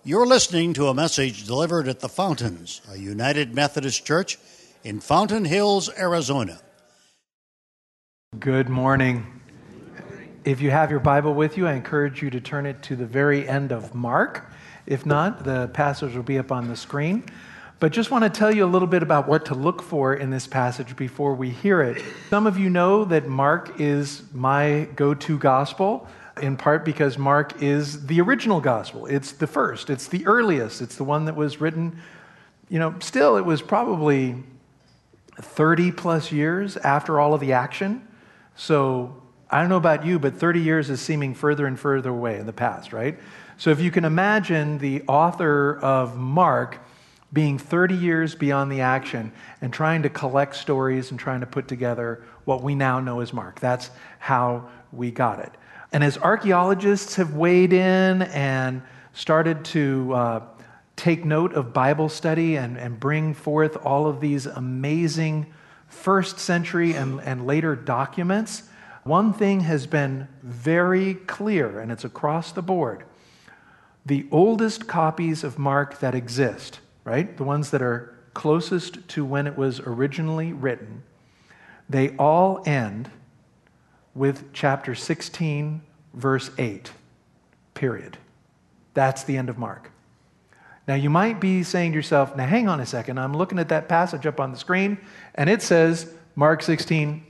You're listening to a message delivered at the Fountains, a United Methodist Church in Fountain Hills, Arizona. Good morning. If you have your Bible with you, I encourage you to turn it to the very end of Mark. If not, the passage will be up on the screen. But just want to tell you a little bit about what to look for in this passage before we hear it. Some of you know that Mark is my go-to gospel, in part because Mark is the original gospel. It's the first. It's the earliest. It's the one that was written, still it was probably 30 plus years after all of the action. So I don't know about you, but 30 years is seeming further and further away in the past, right? So if you can imagine the author of Mark being 30 years beyond the action and trying to collect stories and trying to put together what we now know as Mark. That's how we got it. And as archaeologists have weighed in and started to take note of Bible study and bring forth all of these amazing first century and later documents, one thing has been very clear, and it's across the board. The oldest copies of Mark that exist, right, the ones that are closest to when it was originally written, they all end with chapter 16, verse 8, period. That's the end of Mark. Now, you might be saying to yourself, now hang on a second, I'm looking at that passage up on the screen, and it says, Mark 16,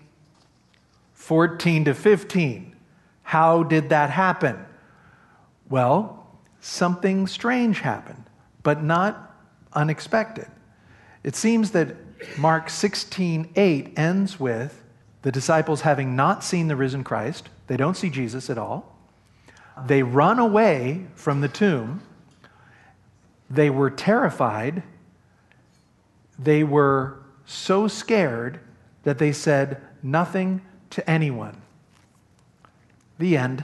14 to 15. How did that happen? Well, something strange happened, but not unexpected. It seems that Mark 16:8 ends with the disciples having not seen the risen Christ. They don't see Jesus at all. They run away from the tomb. They were terrified. They were so scared that they said nothing to anyone. The end.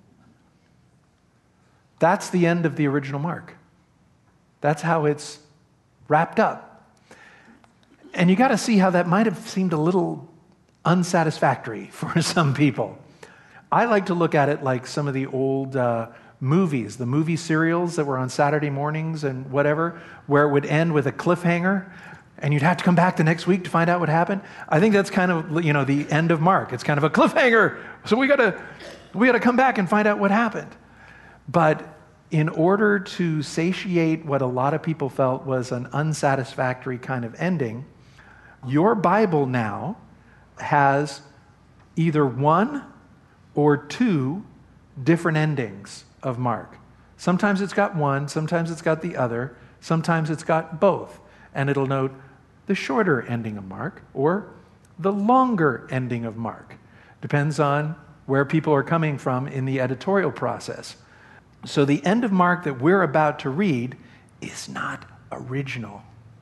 That's the end of the original Mark. That's how it's wrapped up. And you got to see how that might have seemed a little unsatisfactory for some people. I like to look at it like some of the old movies, the movie serials that were on Saturday mornings and whatever, where it would end with a cliffhanger, and you'd have to come back the next week to find out what happened. I think that's kind of, the end of Mark. It's kind of a cliffhanger. So we got to come back and find out what happened. But in order to satiate what a lot of people felt was an unsatisfactory kind of ending, your Bible now has either one or two different endings of Mark. Sometimes it's got one, sometimes it's got the other, sometimes it's got both. And it'll note the shorter ending of Mark or the longer ending of Mark. Depends on where people are coming from in the editorial process. So the end of Mark that we're about to read is not original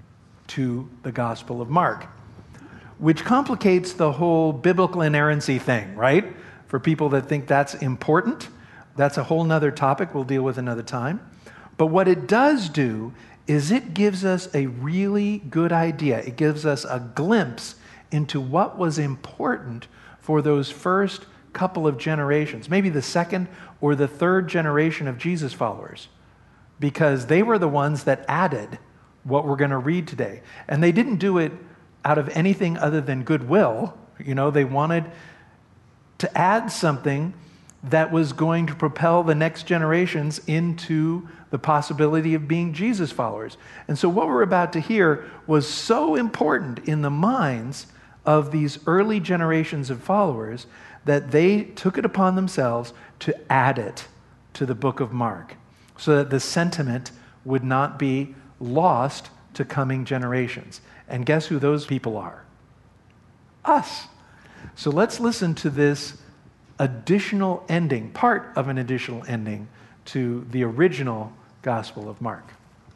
to the Gospel of Mark, which complicates the whole biblical inerrancy thing, right? For people that think that's important, that's a whole nother topic we'll deal with another time. But what it does do is it gives us a really good idea. It gives us a glimpse into what was important for those first couple of generations, maybe the second or the third generation of Jesus followers, because they were the ones that added what we're going to read today. And they didn't do it out of anything other than goodwill. They wanted to add something that was going to propel the next generations into the possibility of being Jesus followers. And so what we're about to hear was so important in the minds of these early generations of followers that they took it upon themselves to add it to the book of Mark so that the sentiment would not be lost to coming generations. And guess who those people are? Us. So let's listen to this additional ending, part of an additional ending to the original Gospel of Mark.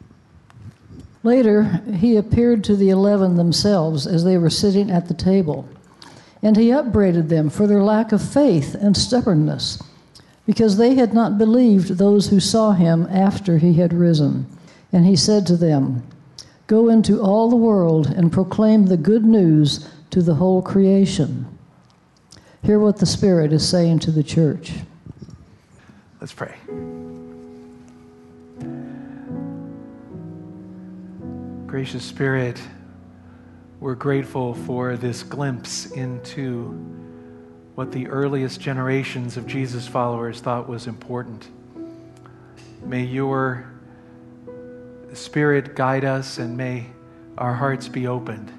Later, he appeared to the 11 themselves as they were sitting at the table. And he upbraided them for their lack of faith and stubbornness, because they had not believed those who saw him after he had risen. And he said to them, "Go into all the world and proclaim the good news to the whole creation." Hear what the Spirit is saying to the church. Let's pray. Gracious Spirit, we're grateful for this glimpse into what the earliest generations of Jesus followers thought was important. May your Spirit guide us, and may our hearts be opened.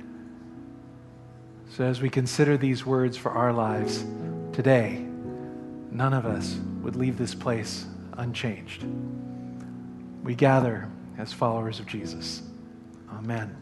So as we consider these words for our lives today, none of us would leave this place unchanged. We gather as followers of Jesus. Amen.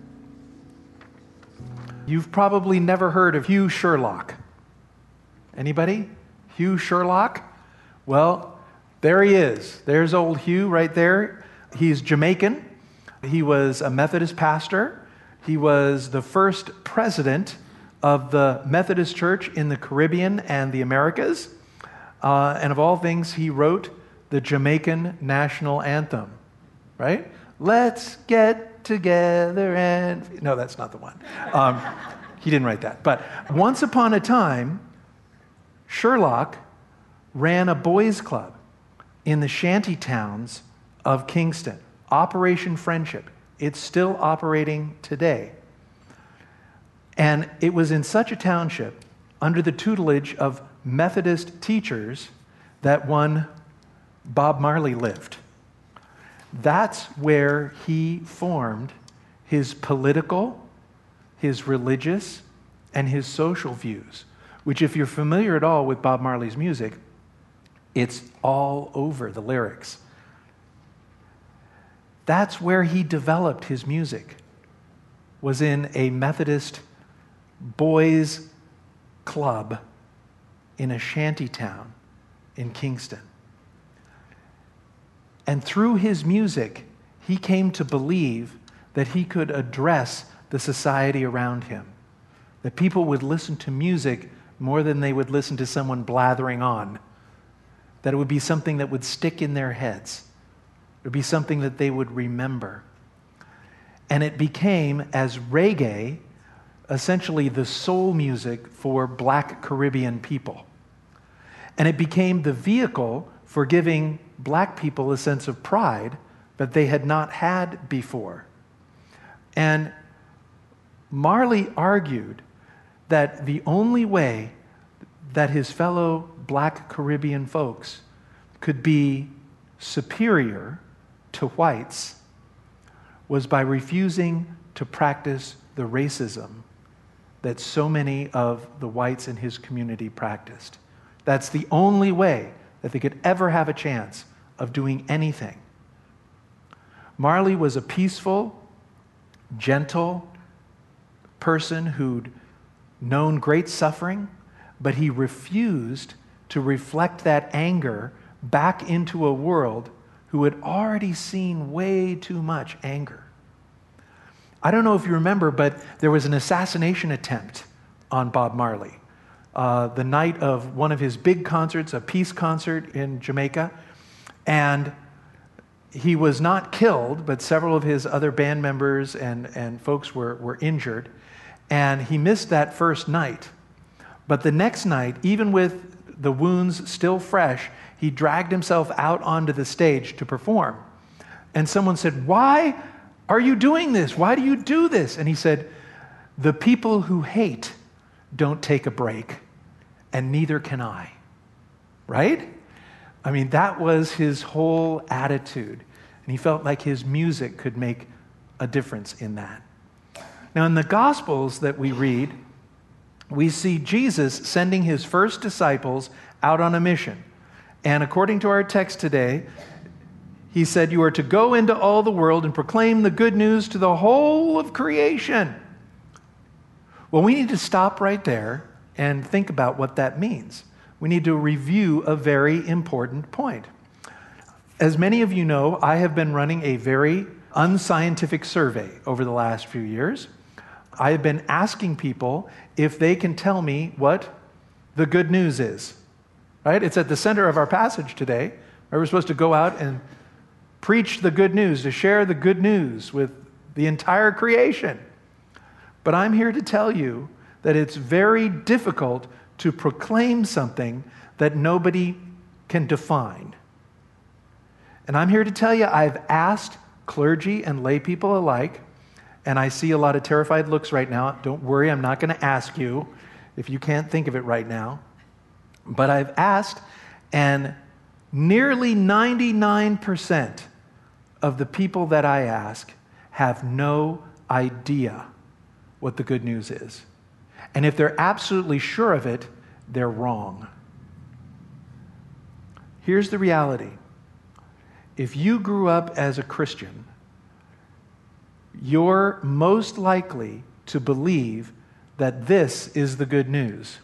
You've probably never heard of Hugh Sherlock. Anybody? Hugh Sherlock? Well, there he is. There's old Hugh right there. He's Jamaican. He was a Methodist pastor. He was the first president of the Methodist Church in the Caribbean and the Americas. And of all things, he wrote the Jamaican national anthem, right? Let's get together and... No, that's not the one. He didn't write that. But once upon a time, Sherlock ran a boys' club in the shanty towns of Kingston, Operation Friendship. It's still operating today. And it was in such a township, under the tutelage of Methodist teachers, that one Bob Marley lived. That's where he formed his political, his religious, and his social views, which, if you're familiar at all with Bob Marley's music, it's all over the lyrics. That's where he developed his music, was in a Methodist boys' club in a shanty town in Kingston. And through his music, he came to believe that he could address the society around him, that people would listen to music more than they would listen to someone blathering on, that it would be something that would stick in their heads. It would be something that they would remember. And it became, as reggae, essentially the soul music for Black Caribbean people. And it became the vehicle for giving Black people a sense of pride that they had not had before. And Marley argued that the only way that his fellow Black Caribbean folks could be superior to whites was by refusing to practice the racism that so many of the whites in his community practiced. That's the only way that they could ever have a chance of doing anything. Marley was a peaceful, gentle person who'd known great suffering, but he refused to reflect that anger back into a world who had already seen way too much anger. I don't know if you remember, but there was an assassination attempt on Bob Marley. The night of one of his big concerts, a peace concert in Jamaica, and he was not killed, but several of his other band members and folks were injured, and he missed that first night. But the next night, even with the wounds still fresh, he dragged himself out onto the stage to perform. And someone said, "Why are you doing this? Why do you do this?" And he said, "The people who hate don't take a break, and neither can I." Right? I mean, that was his whole attitude. And he felt like his music could make a difference in that. Now, in the Gospels that we read, we see Jesus sending his first disciples out on a mission. And according to our text today, he said, "You are to go into all the world and proclaim the good news to the whole of creation." Well, we need to stop right there and think about what that means. We need to review a very important point. As many of you know, I have been running a very unscientific survey over the last few years. I have been asking people if they can tell me what the good news is. Right? It's at the center of our passage today, where we're supposed to go out and preach the good news, to share the good news with the entire creation. But I'm here to tell you that it's very difficult to proclaim something that nobody can define. And I'm here to tell you, I've asked clergy and lay people alike, And I see a lot of terrified looks right now. Don't worry, I'm not going to ask you if you can't think of it right now. But I've asked, and nearly 99% of the people that I ask have no idea what the good news is. And if they're absolutely sure of it, they're wrong. Here's the reality. If you grew up as a Christian, you're most likely to believe that this is the good news.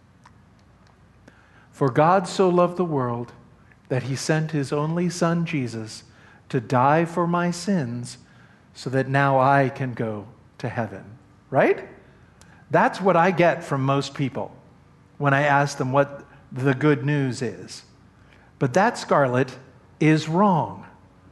For God so loved the world that he sent his only Son, Jesus, to die for my sins so that now I can go to heaven. Right? That's what I get from most people when I ask them what the good news is. But that, Scarlett, is wrong.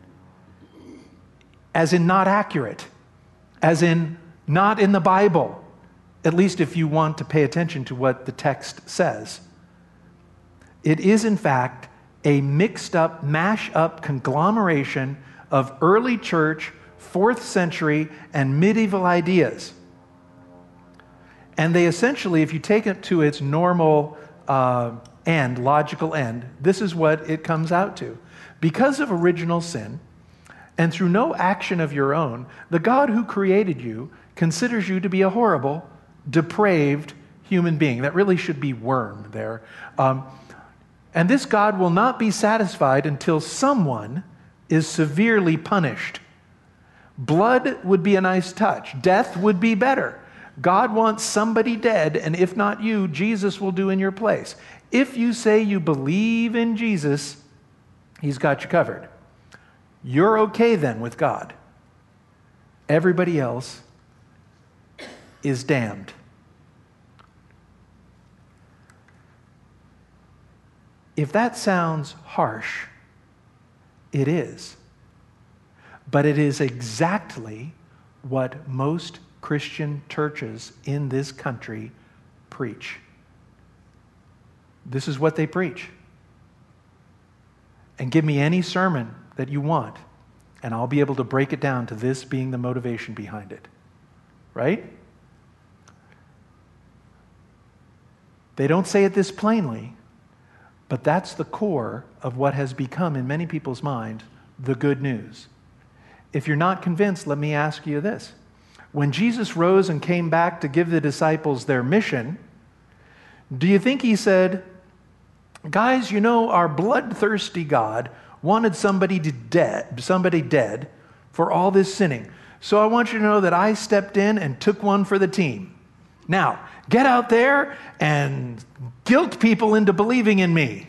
As in not accurate. As in not in the Bible. At least if you want to pay attention to what the text says. It is, in fact, a mixed up, mash up conglomeration of early church, 4th century, and medieval ideas. And they essentially, if you take it to its normal end, logical end, this is what it comes out to. Because of original sin, and through no action of your own, the God who created you considers you to be a horrible, depraved human being. That really should be worm there. And this God will not be satisfied until someone is severely punished. Blood would be a nice touch. Death would be better. God wants somebody dead, and if not you, Jesus will do in your place. If you say you believe in Jesus, he's got you covered. You're okay then with God. Everybody else is damned. If that sounds harsh, it is. But it is exactly what most Christian churches in this country preach. This is what they preach. And give me any sermon that you want, and I'll be able to break it down to this being the motivation behind it. Right? They don't say it this plainly, but that's the core of what has become, in many people's minds, the good news. If you're not convinced, let me ask you this. When Jesus rose and came back to give the disciples their mission, do you think he said, guys, you know, our bloodthirsty God wanted somebody dead for all this sinning. So I want you to know that I stepped in and took one for the team. Now, get out there and guilt people into believing in me.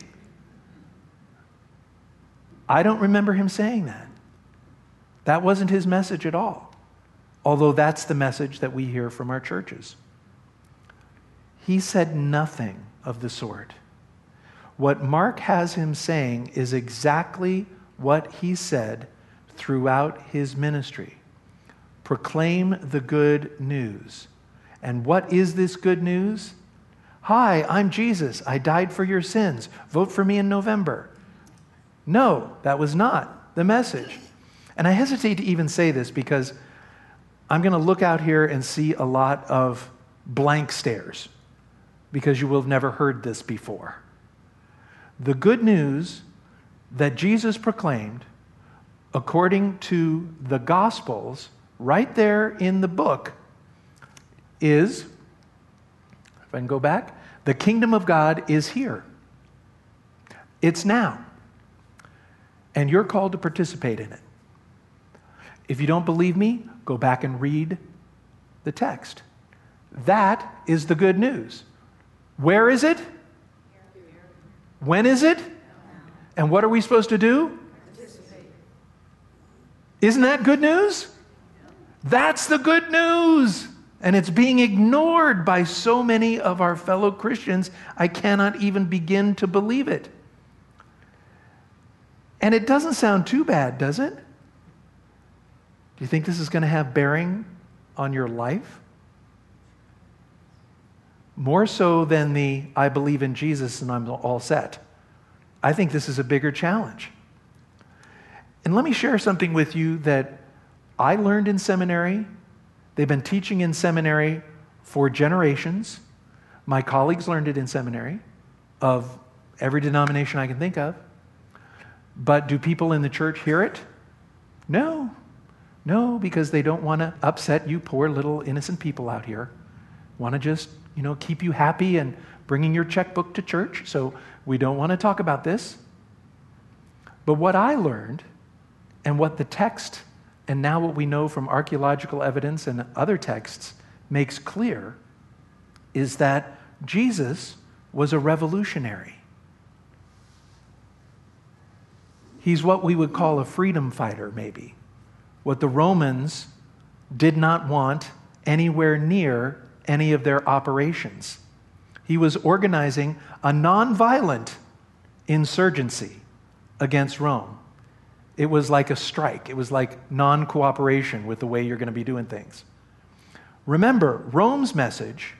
I don't remember him saying that. That wasn't his message at all. Although that's the message that we hear from our churches. He said nothing of the sort. What Mark has him saying is exactly what he said throughout his ministry. Proclaim the good news. And what is this good news? Hi, I'm Jesus. I died for your sins. Vote for me in November. No, that was not the message. And I hesitate to even say this because I'm going to look out here and see a lot of blank stares because you will have never heard this before. The good news that Jesus proclaimed, according to the Gospels, right there in the book, is, if I can go back, the kingdom of God is here. It's now. And you're called to participate in it. If you don't believe me, go back and read the text. That is the good news. Where is it? When is it? And what are we supposed to do? Isn't that good news? That's the good news. And it's being ignored by so many of our fellow Christians, I cannot even begin to believe it. And it doesn't sound too bad, does it? Do you think this is going to have bearing on your life? More so than the I believe in Jesus and I'm all set. I think this is a bigger challenge. And let me share something with you that I learned in seminary They've been teaching in seminary for generations. My colleagues learned it in seminary of every denomination I can think of. But do people in the church hear it? No. No, because they don't want to upset you poor little innocent people out here. Want to just, keep you happy and bringing your checkbook to church. So we don't want to talk about this. But what I learned, and what the text, and now what we know from archaeological evidence and other texts makes clear, is that Jesus was a revolutionary. He's what we would call a freedom fighter, maybe. What the Romans did not want anywhere near any of their operations. He was organizing a nonviolent insurgency against Rome. It was like a strike. It was like non-cooperation with the way you're going to be doing things. Remember, Rome's message,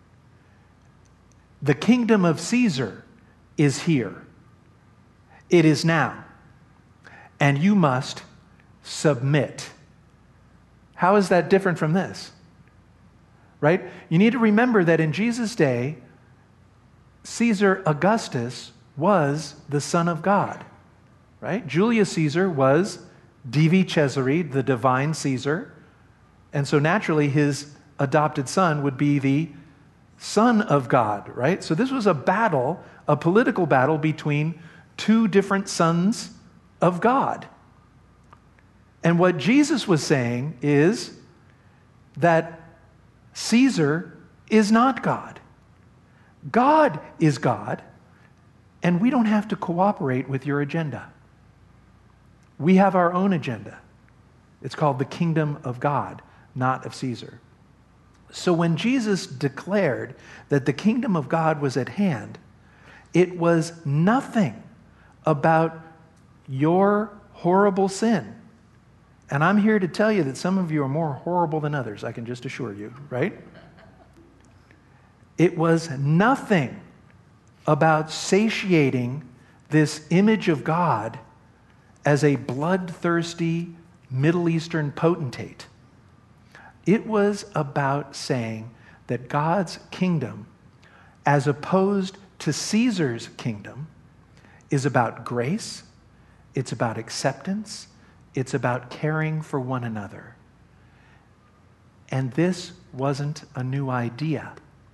the kingdom of Caesar is here. It is now. And you must submit. How is that different from this? Right? You need to remember that in Jesus' day, Caesar Augustus was the Son of God. Right? Julius Caesar was Divi Caesari, the divine Caesar. And so naturally his adopted son would be the Son of God, right? So this was a battle, a political battle between two different sons of God. And what Jesus was saying is that Caesar is not God. God is God, and we don't have to cooperate with your agenda. We have our own agenda. It's called the kingdom of God, not of Caesar. So when Jesus declared that the kingdom of God was at hand, it was nothing about your horrible sin. And I'm here to tell you that some of you are more horrible than others, I can just assure you, right? It was nothing about satiating this image of God as a bloodthirsty Middle Eastern potentate. It was about saying that God's kingdom, as opposed to Caesar's kingdom, is about grace, it's about acceptance, it's about caring for one another. And this wasn't a new idea.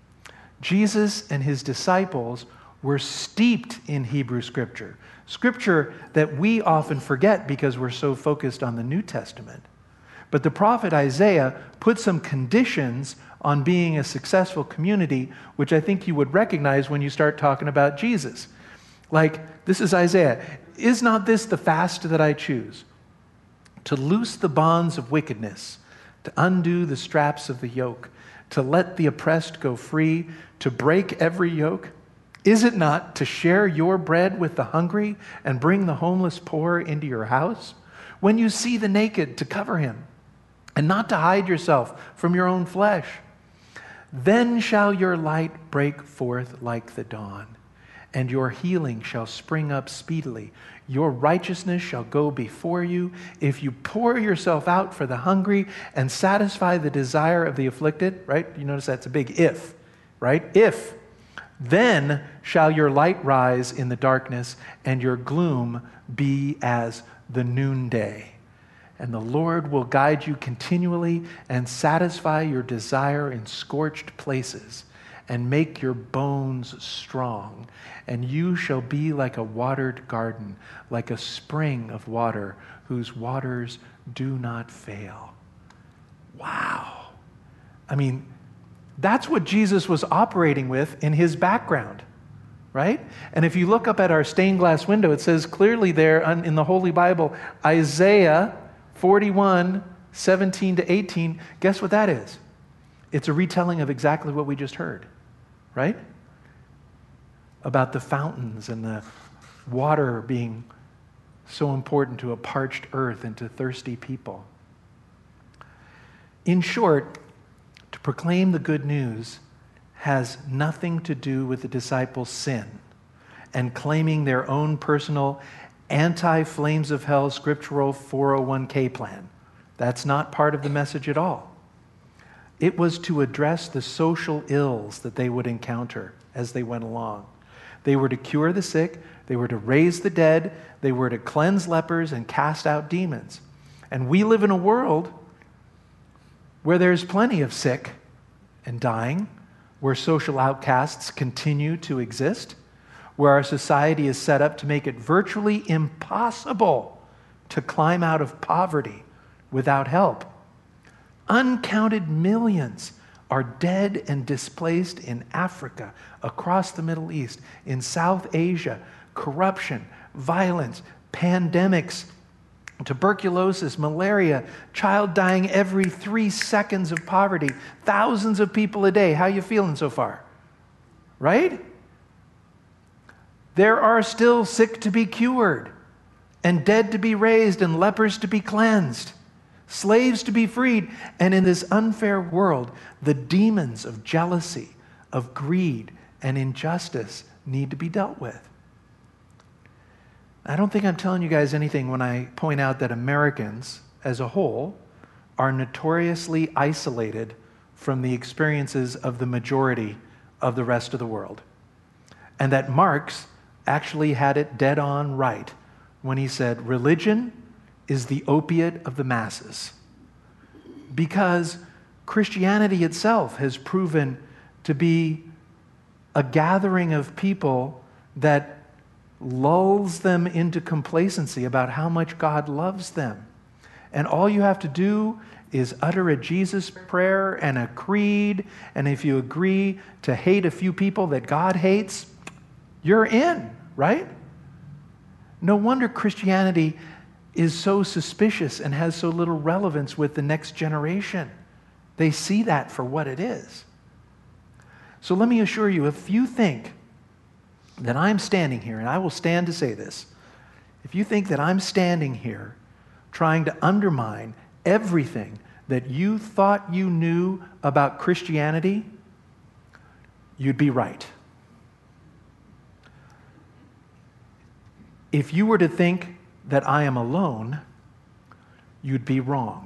Jesus and his disciples were steeped in Hebrew Scripture, Scripture that we often forget because we're so focused on the New Testament. But the prophet Isaiah put some conditions on being a successful community, which I think you would recognize when you start talking about Jesus. Like, this is Isaiah. Is not this the fast that I choose? To loose the bonds of wickedness, to undo the straps of the yoke, to let the oppressed go free, to break every yoke? Is it not to share your bread with the hungry and bring the homeless poor into your house? When you see the naked, to cover him, and not to hide yourself from your own flesh. Then shall your light break forth like the dawn, and your healing shall spring up speedily. Your righteousness shall go before you. If you pour yourself out for the hungry and satisfy the desire of the afflicted, right? You notice that's a big if, right? If. Then shall your light rise in the darkness, and your gloom be as the noonday. And the Lord will guide you continually and satisfy your desire in scorched places and make your bones strong. And you shall be like a watered garden, like a spring of water whose waters do not fail. Wow. I mean, that's what Jesus was operating with in his background, right? And if you look up at our stained glass window, it says clearly there in the Holy Bible, Isaiah 41, 17 to 18, guess what that is? It's a retelling of exactly what we just heard, right? About the fountains and the water being so important to a parched earth and to thirsty people. In short, to proclaim the good news has nothing to do with the disciples' sin and claiming their own personal anti-flames of hell scriptural 401k plan. That's not part of the message at all. It was to address the social ills that they would encounter as they went along. They were to cure the sick, they were to raise the dead, they were to cleanse lepers and cast out demons. And we live in a world where there's plenty of sick and dying, where social outcasts continue to exist, where our society is set up to make it virtually impossible to climb out of poverty without help. Uncounted millions are dead and displaced in Africa, across the Middle East, in South Asia. Corruption, violence, pandemics, tuberculosis, malaria, child dying every 3 seconds of poverty, thousands of people a day. How you feeling so far? Right? There are still sick to be cured, and dead to be raised, and lepers to be cleansed, slaves to be freed. And in this unfair world, the demons of jealousy, of greed, and injustice need to be dealt with. I don't think I'm telling you guys anything when I point out that Americans, as a whole, are notoriously isolated from the experiences of the majority of the rest of the world. And that Marx actually had it dead on right when he said, religion is the opiate of the masses. Because Christianity itself has proven to be a gathering of people that lulls them into complacency about how much God loves them. And all you have to do is utter a Jesus prayer and a creed, and if you agree to hate a few people that God hates, you're in, right? No wonder Christianity is so suspicious and has so little relevance with the next generation. They see that for what it is. So let me assure you, if you think that I'm standing here, and I will stand to say this, if you think that I'm standing here trying to undermine everything that you thought you knew about Christianity, you'd be right. If you were to think that I am alone, you'd be wrong.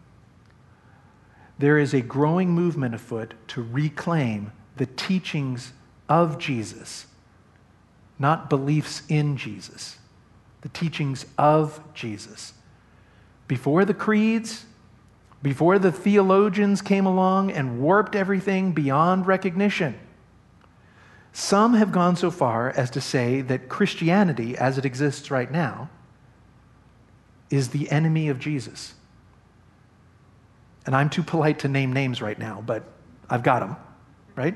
There is a growing movement afoot to reclaim the teachings of Jesus, not beliefs in Jesus, the teachings of Jesus. Before the creeds, before the theologians came along and warped everything beyond recognition, some have gone so far as to say that Christianity, as it exists right now, is the enemy of Jesus. And I'm too polite to name names right now, but I've got them, right?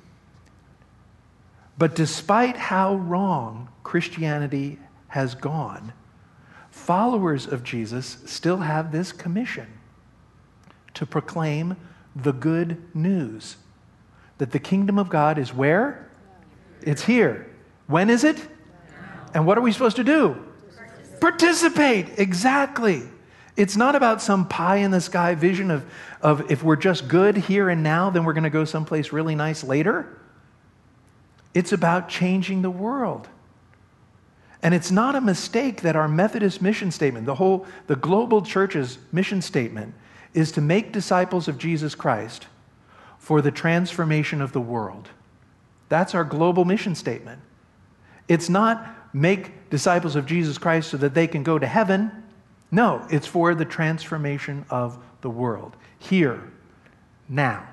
But despite how wrong Christianity has gone, followers of Jesus still have this commission to proclaim the good news that the kingdom of God is where? It's here. When is it? And what are we supposed to do? Participate. Exactly. It's not about some pie-in-the-sky vision of if we're just good here and now, then we're going to go someplace really nice later. It's about changing the world. And it's not a mistake that our Methodist mission statement, the global church's mission statement, is to make disciples of Jesus Christ for the transformation of the world. That's our global mission statement. It's not make disciples of Jesus Christ so that they can go to heaven. No, it's for the transformation of the world. Here, now.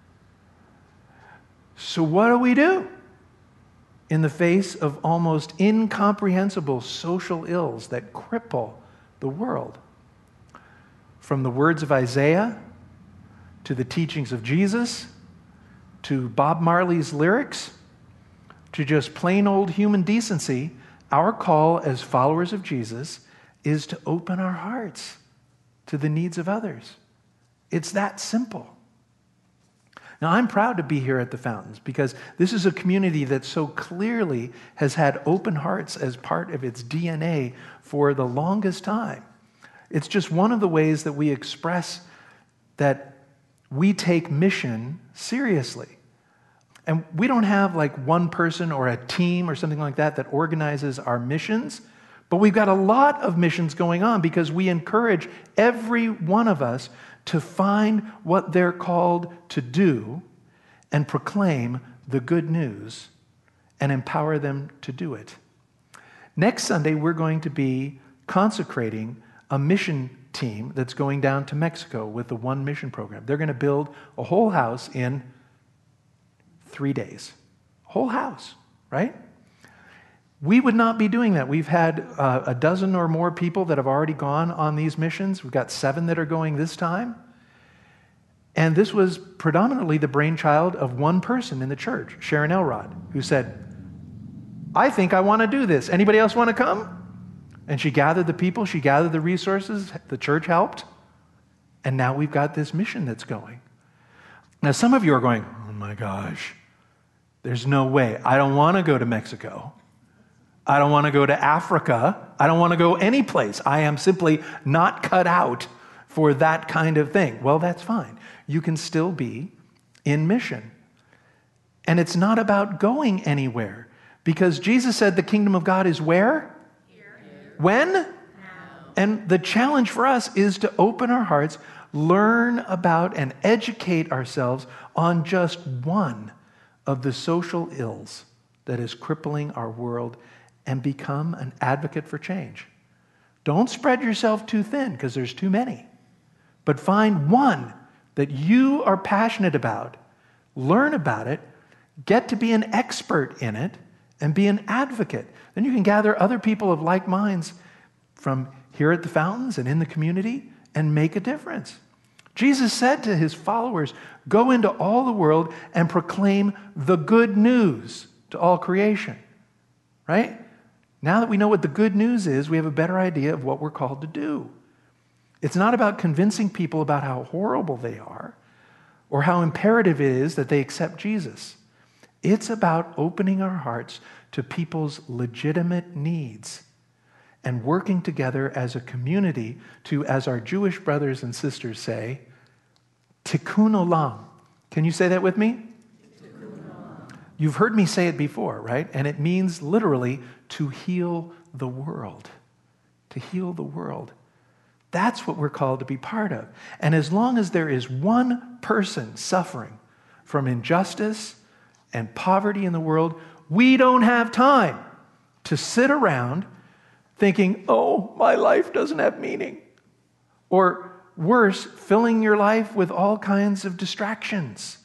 So what do we do in the face of almost incomprehensible social ills that cripple the world? From the words of Isaiah to the teachings of Jesus to Bob Marley's lyrics to just plain old human decency, our call as followers of Jesus is to open our hearts to the needs of others. It's that simple. Now, I'm proud to be here at the Fountains because this is a community that so clearly has had open hearts as part of its DNA for the longest time. It's just one of the ways that we express that we take mission seriously. And we don't have like one person or a team or something like that that organizes our missions, But we've got a lot of missions going on because we encourage every one of us to find what they're called to do and proclaim the good news and empower them to do it. Next Sunday, we're going to be consecrating a mission team that's going down to Mexico with the One Mission program. They're going to build a whole house in 3 days. Whole house, right? We would not be doing that. We've had a dozen or more people that have already gone on these missions. We've got 7 that are going this time. And this was predominantly the brainchild of one person in the church, Sharon Elrod, who said, I think I want to do this. Anybody else want to come? And she gathered the people, she gathered the resources, the church helped, and now we've got this mission that's going. Now some of you are going, oh my gosh, there's no way. I don't want to go to Mexico. I don't want to go to Africa. I don't want to go any place. I am simply not cut out for that kind of thing. Well, that's fine. You can still be in mission. And it's not about going anywhere, because Jesus said the kingdom of God is where? When? Now. And the challenge for us is to open our hearts, learn about and educate ourselves on just one of the social ills that is crippling our world and become an advocate for change. Don't spread yourself too thin because there's too many. But find one that you are passionate about, learn about it, get to be an expert in it, and be an advocate. Then you can gather other people of like minds from here at the fountains and in the community and make a difference. Jesus said to his followers, go into all the world and proclaim the good news to all creation. Right? Now that we know what the good news is, we have a better idea of what we're called to do. It's not about convincing people about how horrible they are or how imperative it is that they accept Jesus. It's about opening our hearts to people's legitimate needs and working together as a community to, as our Jewish brothers and sisters say, tikkun olam. Can you say that with me? You've heard me say it before, right? And it means literally to heal the world. To heal the world. That's what we're called to be part of. And as long as there is one person suffering from injustice and poverty in the world, we don't have time to sit around thinking, oh, my life doesn't have meaning. Or worse, filling your life with all kinds of distractions.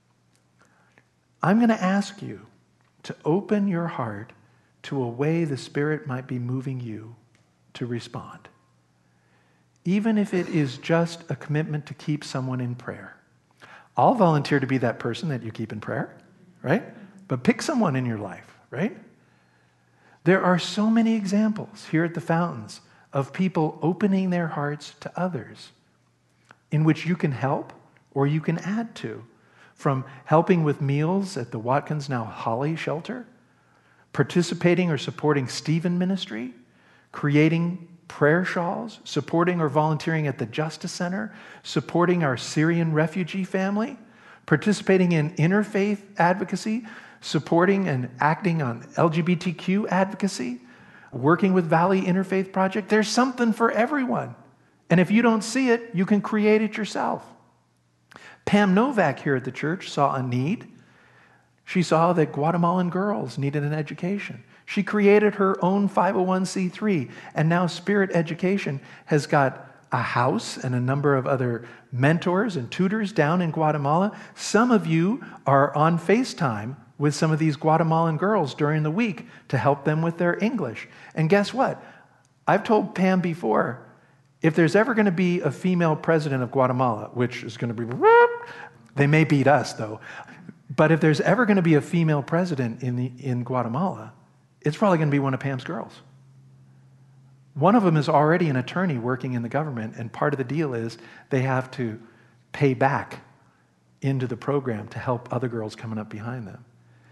I'm going to ask you to open your heart to a way the Spirit might be moving you to respond. Even if it is just a commitment to keep someone in prayer. I'll volunteer to be that person that you keep in prayer, right? But pick someone in your life, right? There are so many examples here at the Fountains of people opening their hearts to others in which you can help or you can add to. From helping with meals at the Watkins, now Holly shelter, participating or supporting Stephen Ministry, creating prayer shawls, supporting or volunteering at the Justice Center, supporting our Syrian refugee family, participating in interfaith advocacy, supporting and acting on LGBTQ advocacy, working with Valley Interfaith Project. There's something for everyone. And if you don't see it, you can create it yourself. Pam Novak here at the church saw a need. She saw that Guatemalan girls needed an education. She created her own 501c3, and now Spirit Education has got a house and a number of other mentors and tutors down in Guatemala. Some of you are on FaceTime with some of these Guatemalan girls during the week to help them with their English. And guess what? I've told Pam before, if there's ever going to be a female president of Guatemala, which is going to be, they may beat us though, but if there's ever going to be a female president in Guatemala, it's probably going to be one of Pam's girls. One of them is already an attorney working in the government, and part of the deal is they have to pay back into the program to help other girls coming up behind them.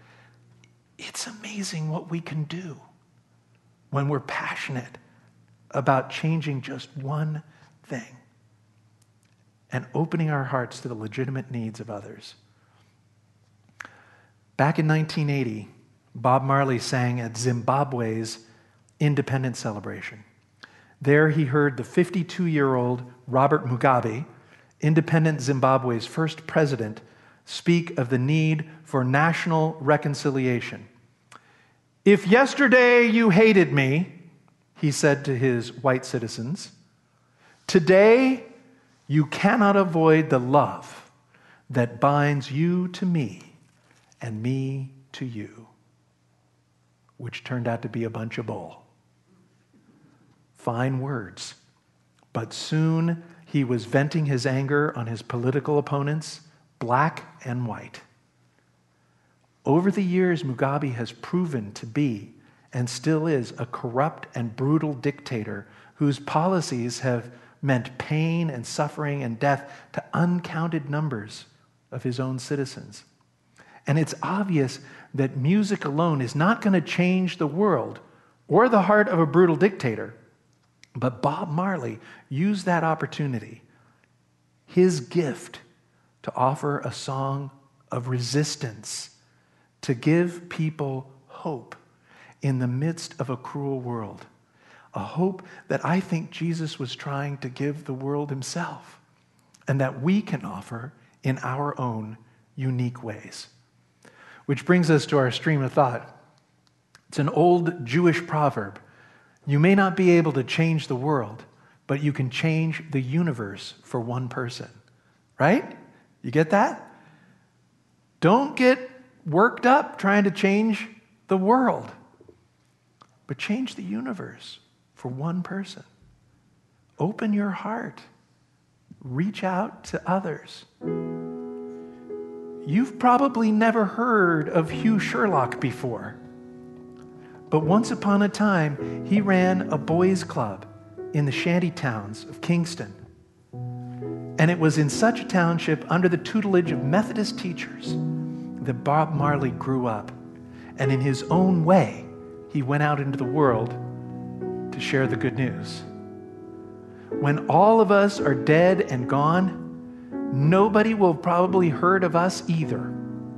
It's amazing what we can do when we're passionate about changing just one thing and opening our hearts to the legitimate needs of others. Back in 1980, Bob Marley sang at Zimbabwe's independence celebration. There he heard the 52-year-old Robert Mugabe, independent Zimbabwe's first president, speak of the need for national reconciliation. "If yesterday you hated me," he said to his white citizens, "today you cannot avoid the love that binds you to me and me to you," which turned out to be a bunch of bull. Fine words. But soon he was venting his anger on his political opponents, black and white. Over the years, Mugabe has proven to be, and still is, a corrupt and brutal dictator whose policies have meant pain and suffering and death to uncounted numbers of his own citizens. And it's obvious that music alone is not going to change the world or the heart of a brutal dictator. But Bob Marley used that opportunity, his gift, to offer a song of resistance, to give people hope in the midst of a cruel world. A hope that I think Jesus was trying to give the world himself, and that we can offer in our own unique ways. Which brings us to our stream of thought. It's an old Jewish proverb. You may not be able to change the world, but you can change the universe for one person. Right? You get that? Don't get worked up trying to change the world, but change the universe for one person. Open your heart. Reach out to others. You've probably never heard of Hugh Sherlock before. But once upon a time, he ran a boys' club in the shanty towns of Kingston. And it was in such a township, under the tutelage of Methodist teachers, that Bob Marley grew up. And in his own way, he went out into the world to share the good news. When all of us are dead and gone, nobody will probably heard of us either.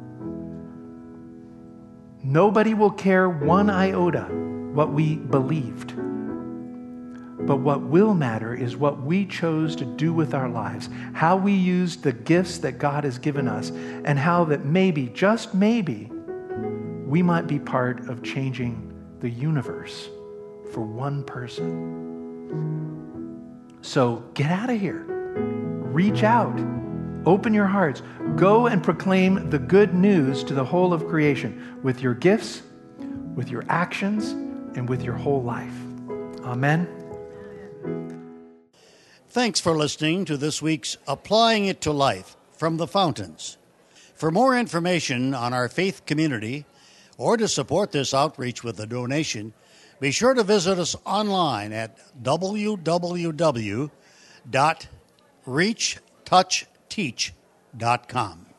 Nobody will care one iota what we believed. But what will matter is what we chose to do with our lives, how we used the gifts that God has given us, and how that maybe, just maybe, we might be part of changing the universe for one person. So get out of here. Reach out. Open your hearts. Go and proclaim the good news to the whole of creation with your gifts, with your actions, and with your whole life. Amen. Thanks for listening to this week's Applying It to Life from the Fountains. For more information on our faith community or to support this outreach with a donation, be sure to visit us online at www.reachtouchteach.com.